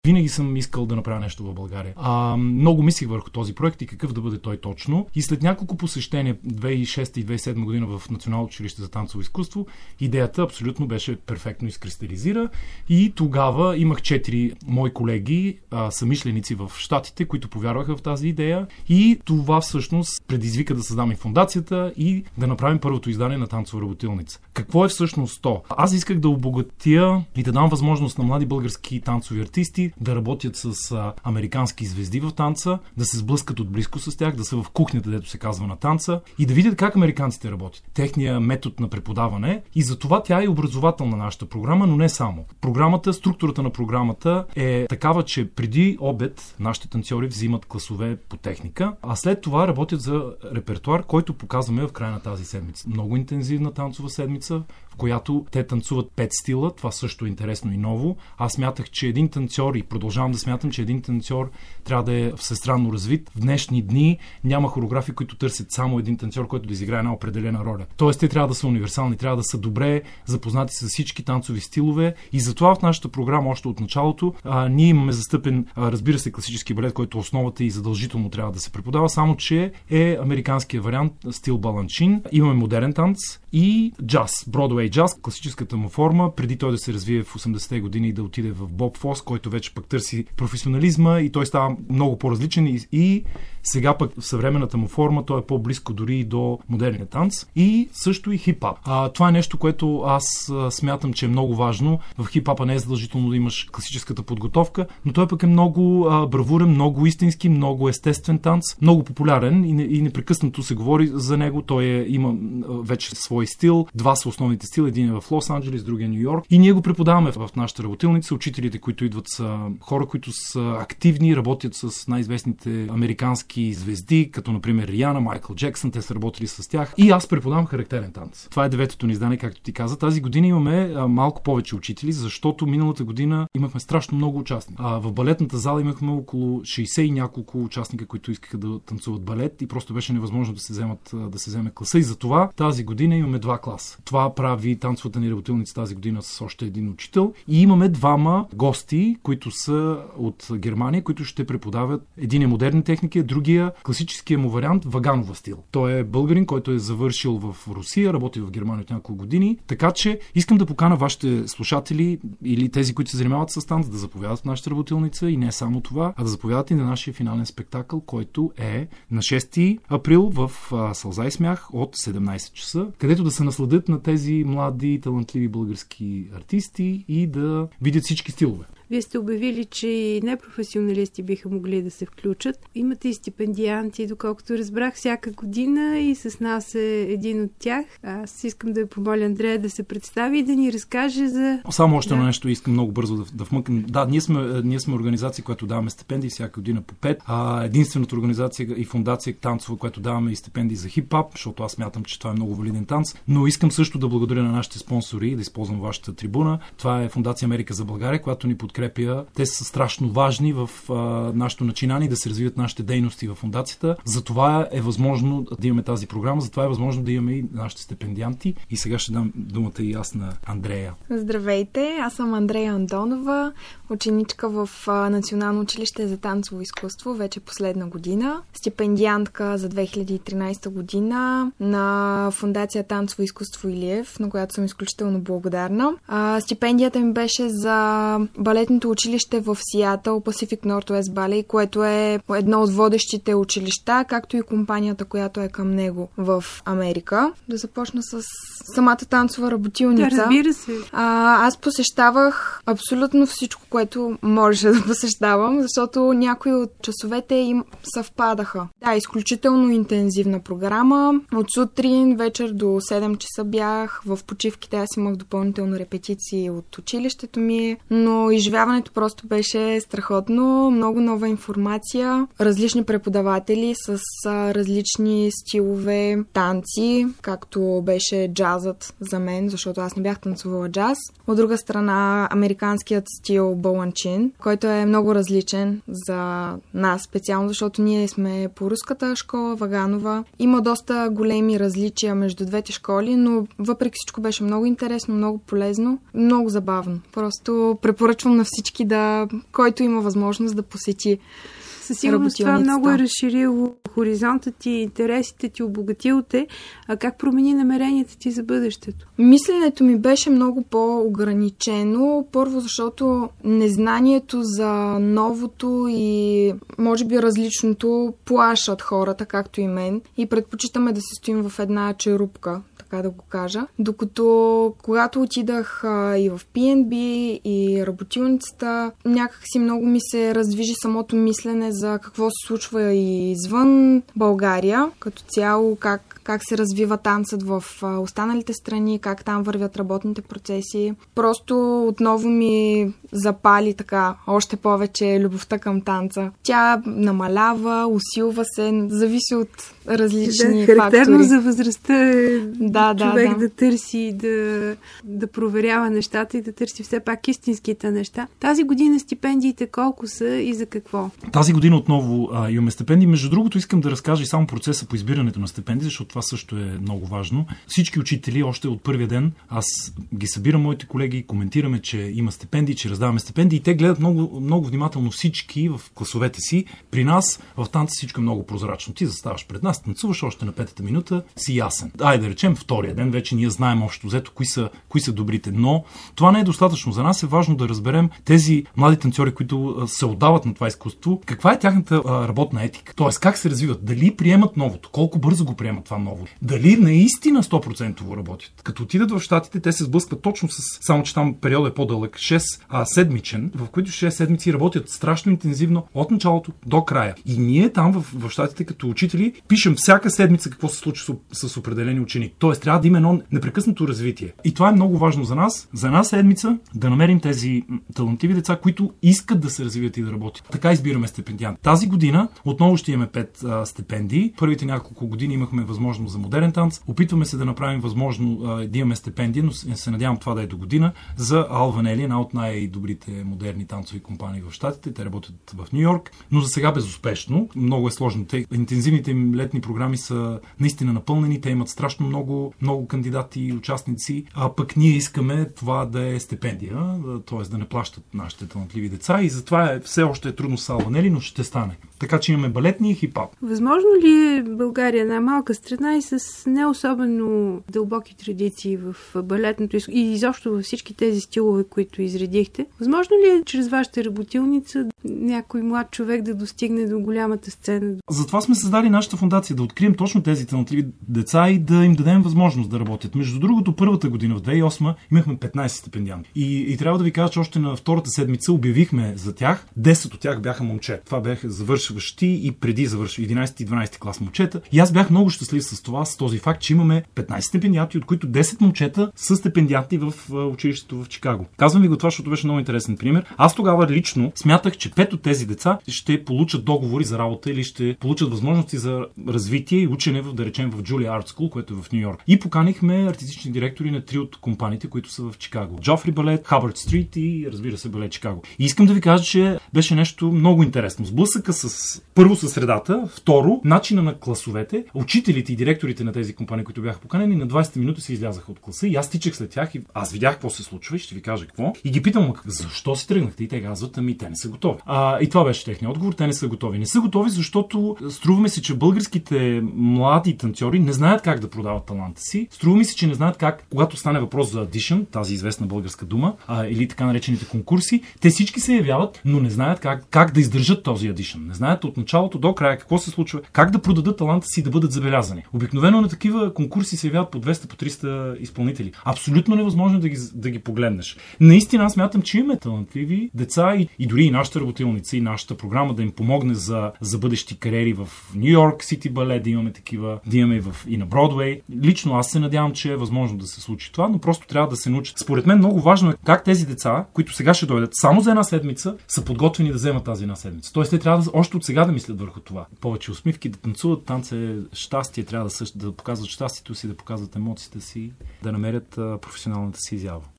Винаги съм искал да направя нещо в България. Много мислих върху този проект и какъв да бъде той точно. И след няколко посещения 2006 и 2007 година в Национално училище за танцово изкуство, идеята абсолютно беше перфектно изкристализира. И тогава имах 4 мои колеги, съмишленици в Щатите, които повярваха в тази идея. И това всъщност предизвика да създам и фондацията и да направим първото издание на танцова работилница. Какво е всъщност то? Аз исках да обогатя и да дам възможност на млади български танцови артисти да работят с американски звезди в танца, да се сблъскат отблизко с тях, да са в кухнята, дето се казва, на танца и да видят как американците работят. Техния метод на преподаване и за това тя е образователна нашата програма, но не само. Структурата на програмата е такава, че преди обед нашите танцори взимат класове по техника, а след това работят за репертуар, който показваме в края на тази седмица. Много интензивна танцова седмица, в която те танцуват 5 стила. Това също е интересно и ново. Аз смятах, че един танцор, и продължавам да смятам, че един танцор трябва да е всестранно развит. В днешни дни няма хореографи, които търсят само един танцор, който да изиграе една определена роля. Тоест, те трябва да са универсални, трябва да са добре запознати с всички танцови стилове и затова в нашата програма още от началото ние имаме застъпен, разбира се, класически балет, който основата и задължително трябва да се преподава, само че е американския вариант стил баланчин. Имаме модерен танц и джаз, Бродуей джаз, класическата му форма, преди той да се развие в 80-те години и да отиде в Боб Фос, който вече пък търси професионализма и той става много по-различен и сега пък в съвременната му форма той е по-близко дори и до модерния танц и също и хип-хап. Това е нещо, което аз смятам, че е много важно. В хип-хапа не е задължително да имаш класическата подготовка, но той пък е много бравурен, много истински, много естествен танц, много популярен и непрекъснато се говори за него. Той има вече свой стил. 2 са основните стили. Един е в Лос-Анджелес, другия Ню Йорк. И ние го преподаваме в нашата работилница. Учителите, които идват, са хора, които са активни, работят с най-известните американски звезди, като например Риана, Майкъл Джексън. Те са работили с тях. И аз преподавам характерен танц. Това е 9-то ни издание, както ти каза. Тази година имаме малко повече учители, защото миналата година имахме страшно много участници. В балетната зала имахме около 60 и няколко участника, които искаха да танцуват балет и просто беше невъзможно да се вземе класа. И затова тази година имаме 2 класа. Това прави танцовата ни работилница тази година с още един учител. И имаме 2 гости, които са от Германия, които ще преподават. Един е модерни техники, другия класическия му вариант Ваганова стил. Той е българин, който е завършил в Русия, работи в Германия от няколко години. Така че искам да покана вашите слушатели или тези, които се занимават с танц, да заповядат в нашата работилница и не само това, а да заповядат и на нашия финален спектакъл, който е на 6 април в Сълза и смях от 17 часа, където да се насладят на тези млади, талантливи български артисти и да видят всички стилове. Вие сте обявили, че и непрофесионалисти биха могли да се включат. Имате и стипендианти, доколкото разбрах, всяка година и с нас е един от тях. Аз искам да я помоля Андрея да се представи и да ни разкаже за... Само още на нещо искам много бързо да вмъкнем. Да, ние сме организация, която даваме стипендии всяка година по 5. Единствената организация и фондация танцова, която даваме и стипендии за хип-хап, защото аз смятам, че това е много валиден танц. Но искам също да благодаря на нашите спонсори, да използвам вашата трибуна. Това е Фондация Америка за България, която ни подкрепя. Те са страшно важни в нашето начинание да се развиват нашите дейности в фондацията. Затова е възможно да имаме тази програма, затова е възможно да имаме и нашите стипендианти. И сега ще дам думата и аз на Андрея. Здравейте, аз съм Андрея Андонова, ученичка в Национално училище за танцово изкуство, вече последна година. Стипендиантка за 2013 година на Фондация Танцово изкуство Илиев, на която съм изключително благодарна. Стипендията ми беше за балетното училище в Сиатъл, Pacific Northwest Ballet, което е едно от водещите училища, както и компанията, която е към него в Америка. Да започна с самата танцова работилница. Да, разбира се. Аз посещавах абсолютно всичко, което можеше да посещавам, защото някои от часовете им съвпадаха. Да, изключително интензивна програма. От сутрин, вечер до 7 часа бях. В почивките аз имах допълнително репетиции от училището ми, но изживяването просто беше страхотно. Много нова информация, различни преподаватели с различни стилове танци, както беше джазът за мен, защото аз не бях танцувала джаз. От друга страна, американският стил баланчин, който е много различен за нас специално, защото ние сме по руската школа, Ваганова. Има доста големи различия между двете школи, но въпреки всичко беше много интересно, много полезно, много забавно. Просто препоръчвам на на всички който има възможност да посети. Със сигурност това много е разширило хоризонта ти, интересите ти, обогатило те. А как промени намеренията ти за бъдещето? Мисленето ми беше много по-ограничено. Първо, защото незнанието за новото и може би различното плашат хората, както и мен. И предпочитаме да се стоим в една черупка, така да го кажа. Докато когато отидах и в PNB, и работилницата, някакси много ми се раздвижи самото мислене за какво се случва и извън България, като цяло как се развива танцът в останалите страни, как там вървят работните процеси. Просто отново ми запали така още повече любовта към танца. Тя намалява, усилва се, зависи от различни фактори. Характерно за възрастта е човек да търси, да проверява нещата и да търси все пак истинските неща. Тази година стипендиите колко са и за какво? Тази година отново имаме стипендии. Между другото, искам да разкажа и само процеса по избирането на стипендии, защото това също е много важно. Всички учители още от първия ден, аз ги събирам моите колеги, коментираме, че има стипендии, че раздаваме стипендии и те гледат много, много внимателно всички в класовете си. При нас в танца всичко е много прозрачно. Ти заставаш пред нас, танцуваш още на 5-та минута, си ясен. Да речем втория ден, вече ние знаем общо взето кои са добрите, но това не е достатъчно. За нас е важно да разберем тези млади танцори, които се отдават на това изкуство, каква е тяхната работна етика. Тоест как се развиват, дали приемат новото, колко бързо го приемат това ново, дали наистина 100% работят. Като отидат в Щатите, те се сблъскват точно само че там периодът е по-дълъг, 6-седмичен, в които 6 седмици работят страшно интензивно от началото до края. И ние там в Щатите като учители пишем всяка седмица какво се случва с определени ученик. Тоест трябва да има едно непрекъснато развитие. И това е много важно за нас. За една седмица да намерим тези талантливи деца, които искат да се развият и да работят. Така избираме стипендиант. Тази година отново ще имаме 5 стипендии. Първите няколко години имахме възможност за модерен танц. Опитваме се да направим възможно да имаме стипендия, но се надявам това да е до година, за Алванели, една от най-добрите модерни танцови компании в Щатите. Те работят в Ню Йорк, но за сега безуспешно. Много е сложно. Интензивните им летни програми са наистина напълнени. Те имат страшно много кандидати и участници, а пък ние искаме това да е стипендия, т.е. да не плащат нашите талантливи деца и затова все още е трудно с Алванели, но ще стане. Така че имаме балетни и хип-хоп. Възможно ли е България една малка страна и с не особено дълбоки традиции в балетното и изобщо във всички тези стилове, които изредихте? Възможно ли е чрез вашата работилница някой млад човек да достигне до голямата сцена? Затова сме създали нашата фондация, да открием точно тези талантливи деца и да им дадем възможност да работят. Между другото, първата година, в 2008, имахме 15 стипендианти. И трябва да ви кажа, че още на втората седмица обявихме за тях. 10 от тях бяха момче. Това бяха завършващи и преди 11 и 12 клас момчета. И аз бях много щастлив с това, с този факт, че имаме 15 стипендианти, от които 10 момчета са стипендианти в училището в Чикаго. Казвам ви го това, защото беше много интересен пример. Аз тогава лично смятах, че 5 от тези деца ще получат договори за работа или ще получат възможности за развитие и учене да речем в Juilliard Art School, което е в Ню Йорк. И поканихме артистични директори на 3 от компаниите, които са в Чикаго. Джофри балет, Хабърд Стрит и разбира се балет Чикаго. И искам да ви кажа, че беше нещо много интересно. Сблъсъка първо със средата, второ начина на класовете, учителите и директорите на тези компании, които бяха поканени, на 20 минути се излязаха от класа и аз тичах след тях и аз видях какво се случва и ще ви кажа какво. И ги питам, защо си тръгнахте? И те казват, те не са готови. И това беше техният отговор, те не са готови. Не са готови, защото струваме се, че българските млади танцори не знаят как да продават таланта си. Струва ми се, че не знаят как, когато стане въпрос за audition, тази известна българска дума, или така наречените конкурси, те всички се явяват, но не знаят как да издържат този audition. Не знаят от началото до края какво се случва, как да продадат таланта си да бъдат забелязани. Обикновено на такива конкурси се явяват по 200, по 300 изпълнители. Абсолютно невъзможно да ги погледнеш. Наистина аз смятам, че имаме талантливи деца и дори и нашата работилница и нашата програма да им помогне за бъдещи кариери в Ню Йорк Сити балет, да имаме такива, да имаме и на Бродвей. Лично аз се надявам, че е възможно да се случи това, но просто трябва да се научат. Според мен много важно е как тези деца, които сега ще дойдат само за една седмица, са подготвени да вземат тази една седмица. Тоест те трябва още от сега да мислят върху това. Повече усмивки, да танцуват, танц е щастие, трябва да показват щастието си, да показват емоциите си, да намерят професионалната си изява.